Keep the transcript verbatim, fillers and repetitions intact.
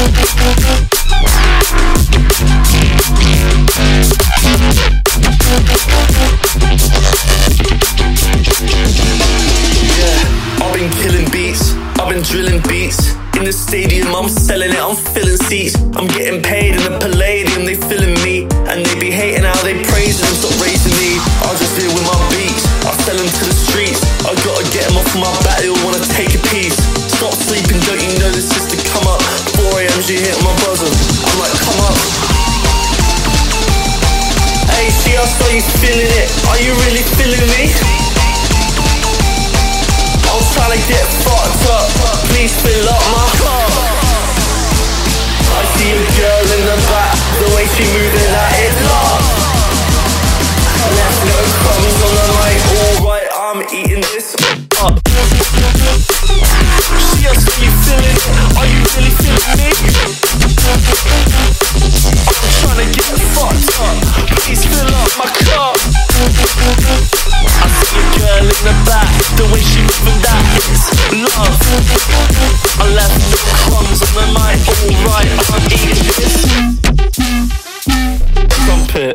Drilling beats in the stadium, I'm selling it, I'm filling seats. I'm getting paid in the Palladium, they filling me. And they be hating how they praising them, stop raising me. I'll just deal with my beats, I sell them to the streets. I gotta get them off my back, they all wanna take a piece. Stop sleeping, don't you know this is to come up? four a.m. she hit my bosom, I'm like come up. Hey, see I saw you feeling it, are you really feeling me? I'm trying to get fucked up, please fill up my cup. I see a girl in the back, the way she moving that is love. Left no crumbs on the mic, alright, I'm eating this up. See I see you feeling it, are you really feeling me? I'm trying to get fucked up, please fill up my cup. I see a girl in the back, the way she moving that is love. I left no crumbs on the mic, alright, I'm eating this trumpet.